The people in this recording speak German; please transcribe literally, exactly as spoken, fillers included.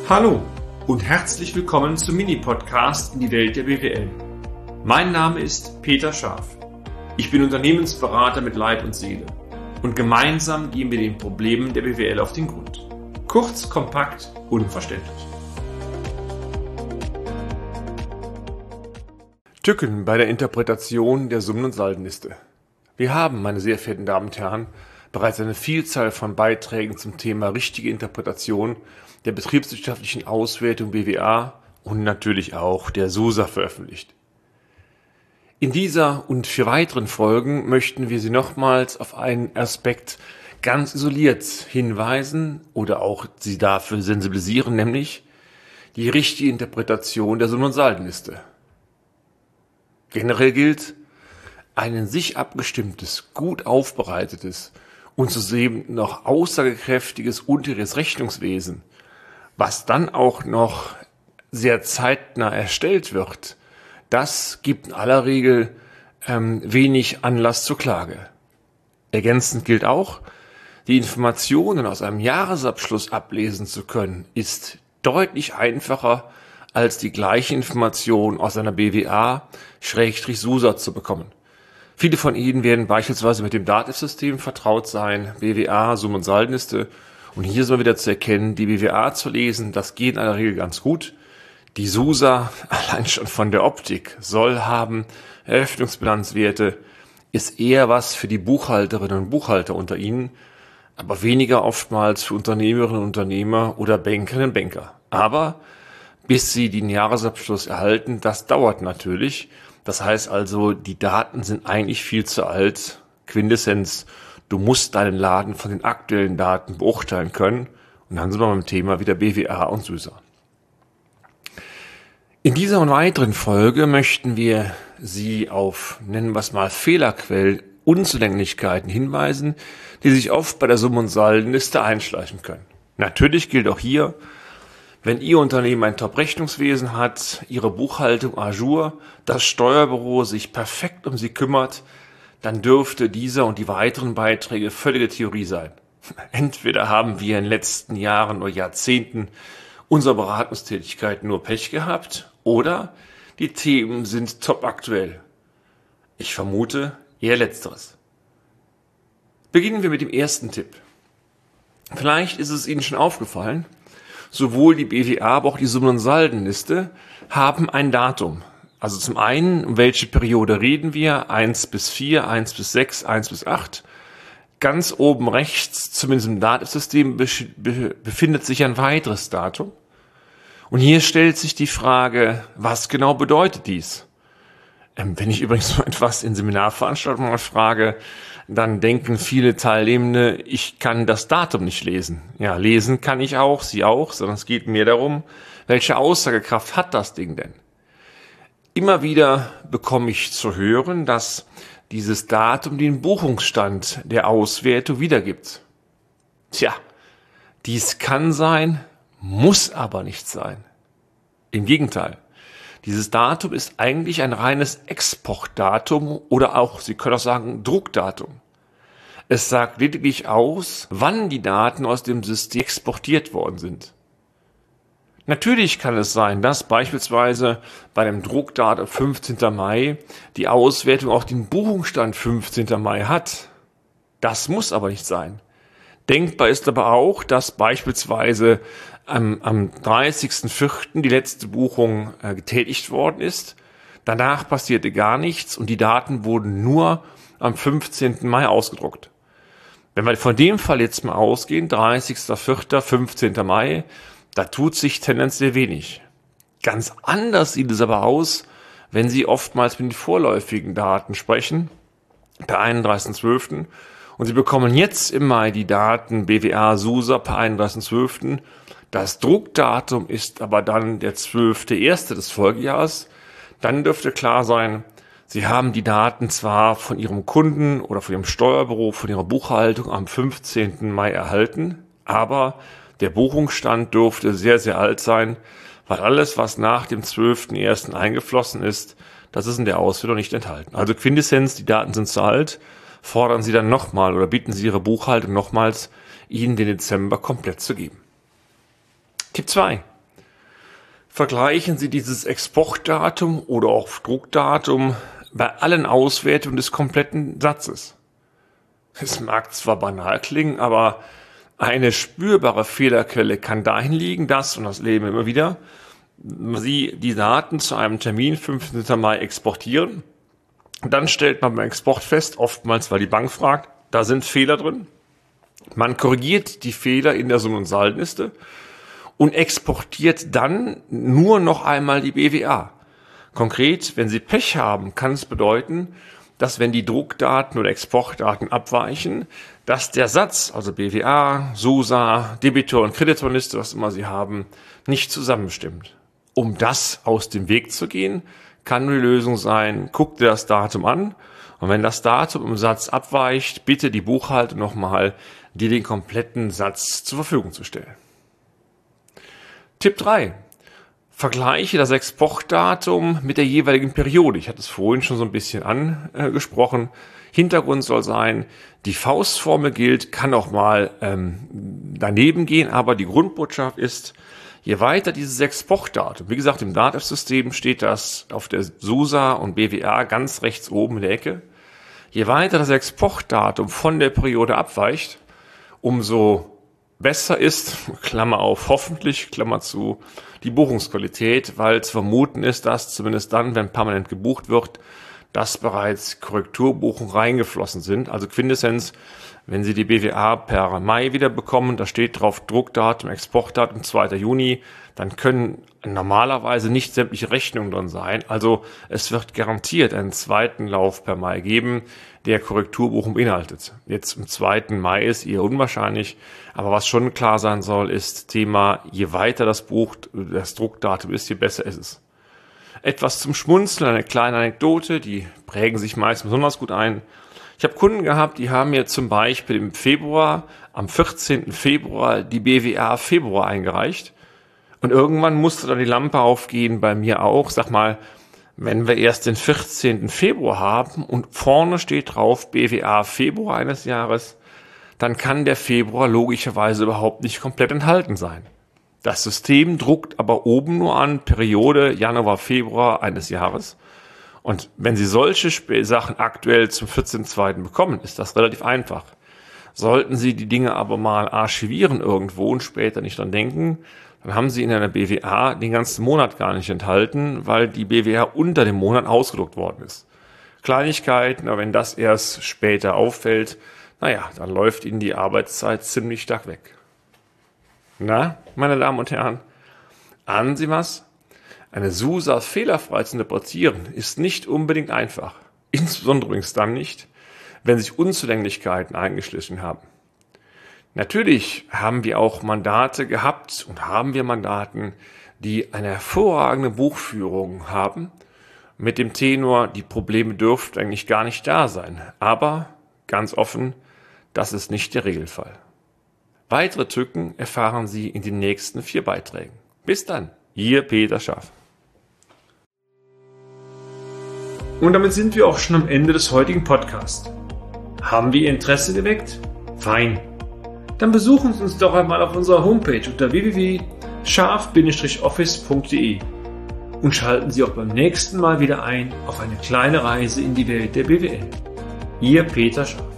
Hallo und herzlich willkommen zum Mini-Podcast in die Welt der B W L. Mein Name ist Peter Scharf. Ich bin Unternehmensberater mit Leib und Seele und gemeinsam gehen wir den Problemen der B W L auf den Grund. Kurz, kompakt, unverständlich. Tücken bei der Interpretation der Summen- und Saldenliste. Wir haben, meine sehr verehrten Damen und Herren, bereits eine Vielzahl von Beiträgen zum Thema richtige Interpretation der betriebswirtschaftlichen Auswertung B W A und natürlich auch der SUSA veröffentlicht. In dieser und vier weiteren Folgen möchten wir Sie nochmals auf einen Aspekt ganz isoliert hinweisen oder auch Sie dafür sensibilisieren, nämlich die richtige Interpretation der Summen- und Saldenliste. Generell gilt, ein in sich abgestimmtes, gut aufbereitetes und zudem noch aussagekräftiges unteres Rechnungswesen, was dann auch noch sehr zeitnah erstellt wird, das gibt in aller Regel ähm, wenig Anlass zur Klage. Ergänzend gilt auch, die Informationen aus einem Jahresabschluss ablesen zu können, ist deutlich einfacher, als die gleichen Informationen aus einer B W A/SUSA zu bekommen. Viele von Ihnen werden beispielsweise mit dem Dativ-System vertraut sein, B W A, Summen- und Saldenliste. Und hier ist mal wieder zu erkennen, die B W A zu lesen, das geht in aller Regel ganz gut. Die SUSA, allein schon von der Optik, Sollhaben, Eröffnungsbilanzwerte, ist eher was für die Buchhalterinnen und Buchhalter unter Ihnen, aber weniger oftmals für Unternehmerinnen und Unternehmer oder Bankerinnen und Banker. Aber bis Sie den Jahresabschluss erhalten, das dauert natürlich. Das heißt also, die Daten sind eigentlich viel zu alt. Quintessenz, du musst deinen Laden von den aktuellen Daten beurteilen können. Und dann sind wir beim Thema wieder B W A und SUSA. In dieser und weiteren Folge möchten wir Sie auf, nennen wir es mal, Fehlerquellen, Unzulänglichkeiten hinweisen, die sich oft bei der Summen- und Saldenliste einschleichen können. Natürlich gilt auch hier, wenn Ihr Unternehmen ein Top-Rechnungswesen hat, Ihre Buchhaltung à jour, das Steuerbüro sich perfekt um Sie kümmert, dann dürfte dieser und die weiteren Beiträge völlige Theorie sein. Entweder haben wir in den letzten Jahren oder Jahrzehnten unserer Beratungstätigkeit nur Pech gehabt oder die Themen sind top aktuell. Ich vermute eher Letzteres. Beginnen wir mit dem ersten Tipp. Vielleicht ist es Ihnen schon aufgefallen, sowohl die B W A, aber auch die Summen- und Saldenliste haben ein Datum. Also zum einen, um welche Periode reden wir? eins bis vier, eins bis sechs, eins bis acht. Ganz oben rechts, zumindest im Dativ-System, befindet sich ein weiteres Datum. Und hier stellt sich die Frage, was genau bedeutet dies? Ähm, wenn ich übrigens so etwas in Seminarveranstaltungen mal frage, dann denken viele Teilnehmende, ich kann das Datum nicht lesen. Ja, lesen kann ich auch, Sie auch, sondern es geht mir darum, welche Aussagekraft hat das Ding denn? Immer wieder bekomme ich zu hören, dass dieses Datum den Buchungsstand der Auswertung wiedergibt. Tja, dies kann sein, muss aber nicht sein. Im Gegenteil, dieses Datum ist eigentlich ein reines Exportdatum oder auch, Sie können auch sagen, Druckdatum. Es sagt lediglich aus, wann die Daten aus dem System exportiert worden sind. Natürlich kann es sein, dass beispielsweise bei dem Druckdatum fünfzehnten Mai die Auswertung auch den Buchungsstand fünfzehnten Mai hat. Das muss aber nicht sein. Denkbar ist aber auch, dass beispielsweise am, am dreißigsten vierten die letzte Buchung äh, getätigt worden ist. Danach passierte gar nichts und die Daten wurden nur am fünfzehnten Mai ausgedruckt. Wenn wir von dem Fall jetzt mal ausgehen, dreißigsten vierten, fünfzehnten Mai, da tut sich tendenziell wenig. Ganz anders sieht es aber aus, wenn Sie oftmals mit den vorläufigen Daten sprechen, per einunddreißigsten zwölften und Sie bekommen jetzt im Mai die Daten B W A, SUSA per einunddreißigsten zwölften Das Druckdatum ist aber dann der zwölfte erste des Folgejahres. Dann dürfte klar sein, Sie haben die Daten zwar von Ihrem Kunden oder von Ihrem Steuerbüro, von Ihrer Buchhaltung am fünfzehnten Mai erhalten, aber der Buchungsstand dürfte sehr, sehr alt sein, weil alles, was nach dem zwölften ersten eingeflossen ist, das ist in der Auswertung nicht enthalten. Also Quintessenz, die Daten sind zu alt, fordern Sie dann nochmal oder bitten Sie Ihre Buchhaltung nochmals, Ihnen den Dezember komplett zu geben. Tipp zwei. Vergleichen Sie dieses Exportdatum oder auch Druckdatum bei allen Auswertungen des kompletten Satzes. Es mag zwar banal klingen, aber eine spürbare Fehlerquelle kann dahin liegen, dass, und das leben wir immer wieder, Sie die Daten zu einem Termin fünfzehnten Mai exportieren. Dann stellt man beim Export fest, oftmals weil die Bank fragt, da sind Fehler drin. Man korrigiert die Fehler in der Summen- und Saldenliste und exportiert dann nur noch einmal die B W A. Konkret, wenn Sie Pech haben, kann es bedeuten, dass wenn die Druckdaten oder Exportdaten abweichen, dass der Satz, also B W A, S U S A, Debitor- und Kreditorliste, was immer Sie haben, nicht zusammenstimmt. Um das aus dem Weg zu gehen, kann die Lösung sein, guck dir das Datum an und wenn das Datum im Satz abweicht, bitte die Buchhaltung nochmal, dir den kompletten Satz zur Verfügung zu stellen. Tipp drei. Vergleiche das Exportdatum mit der jeweiligen Periode. Ich hatte es vorhin schon so ein bisschen angesprochen. Hintergrund soll sein, die Faustformel gilt, kann auch mal ähm, daneben gehen, aber die Grundbotschaft ist, je weiter dieses Exportdatum, wie gesagt, im Datev-System steht das auf der S U S A und B W A ganz rechts oben in der Ecke, je weiter das Exportdatum von der Periode abweicht, umso besser ist, Klammer auf, hoffentlich, Klammer zu, die Buchungsqualität, weil zu vermuten ist, dass zumindest dann, wenn permanent gebucht wird, dass bereits Korrekturbuchungen reingeflossen sind. Also Quintessenz, wenn Sie die B W A per Mai wieder bekommen, da steht drauf Druckdatum, Exportdatum zweiter Juni, dann können normalerweise nicht sämtliche Rechnungen drin sein. Also es wird garantiert einen zweiten Lauf per Mai geben, der Korrekturbuchung beinhaltet. Jetzt im zweiten Mai ist eher unwahrscheinlich, aber was schon klar sein soll, ist Thema, je weiter das Buch, das Druckdatum ist, je besser ist es. Etwas zum Schmunzeln, eine kleine Anekdote, die prägen sich meist besonders gut ein. Ich habe Kunden gehabt, die haben mir zum Beispiel im Februar, am vierzehnten Februar, die B W A Februar eingereicht. Und irgendwann musste dann die Lampe aufgehen, bei mir auch. Sag mal, wenn wir erst den vierzehnten Februar haben und vorne steht drauf B W A Februar eines Jahres, dann kann der Februar logischerweise überhaupt nicht komplett enthalten sein. Das System druckt aber oben nur an Periode Januar, Februar eines Jahres. Und wenn Sie solche Sachen aktuell zum vierzehnten zweiten bekommen, ist das relativ einfach. Sollten Sie die Dinge aber mal archivieren irgendwo und später nicht dran denken, dann haben Sie in einer B W A den ganzen Monat gar nicht enthalten, weil die B W A unter dem Monat ausgedruckt worden ist. Kleinigkeiten, aber wenn das erst später auffällt, naja, dann läuft Ihnen die Arbeitszeit ziemlich stark weg. Na, meine Damen und Herren, ahnen Sie was? Eine S U S A fehlerfrei zu interpretieren ist nicht unbedingt einfach. Insbesondere übrigens dann nicht, wenn sich Unzulänglichkeiten eingeschlichen haben. Natürlich haben wir auch Mandate gehabt und haben wir Mandaten, die eine hervorragende Buchführung haben, mit dem Tenor, die Probleme dürften eigentlich gar nicht da sein. Aber, ganz offen, das ist nicht der Regelfall. Weitere Tücken erfahren Sie in den nächsten vier Beiträgen. Bis dann, Ihr Peter Schaff. Und damit sind wir auch schon am Ende des heutigen Podcasts. Haben wir Ihr Interesse geweckt? Fein. Dann besuchen Sie uns doch einmal auf unserer Homepage unter w w w punkt scharf Bindestrich office punkt de und schalten Sie auch beim nächsten Mal wieder ein auf eine kleine Reise in die Welt der B W L. Ihr Peter Schaff.